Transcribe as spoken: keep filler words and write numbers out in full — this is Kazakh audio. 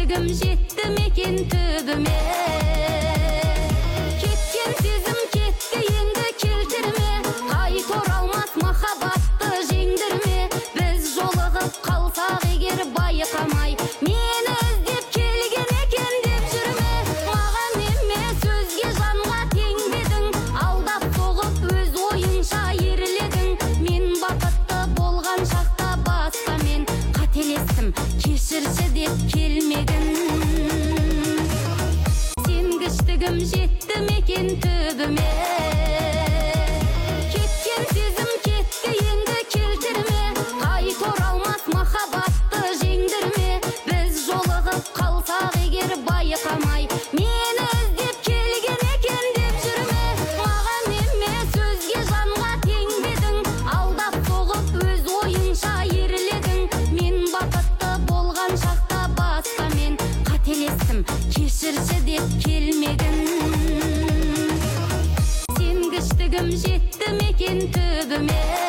Кештігім жетті мекен төбіме. Кеткен сезім кетті енді келтірме, қайт оралмас махаббатты жеңдірме. Біз жолығып қалсақ егер байқамай, мені іздеп келген екен деп жүрме. Маған емес өзге жанға теңбедің, алдап соғып өз ойынша ерледің. Мен бақытты болған шақта басқамен қателестім, кешірші деп келмедің. Сенгіштігім жетті мекен төбіме. Кеткен сезім кетті енді келтірме, қайт оралмас махаббатты жеңдірме. Біз жолығып қалсақ егер байқамай, мені іздеп келген екен деп жүрме. Маған емес өзге жанға теңбедің, алдап соғып өз ойынша ерледің. Мен бақытты болған шақта басқамен қателестім, кешірші деп келмедің. Сенгіштігім жетті мекен төбіме.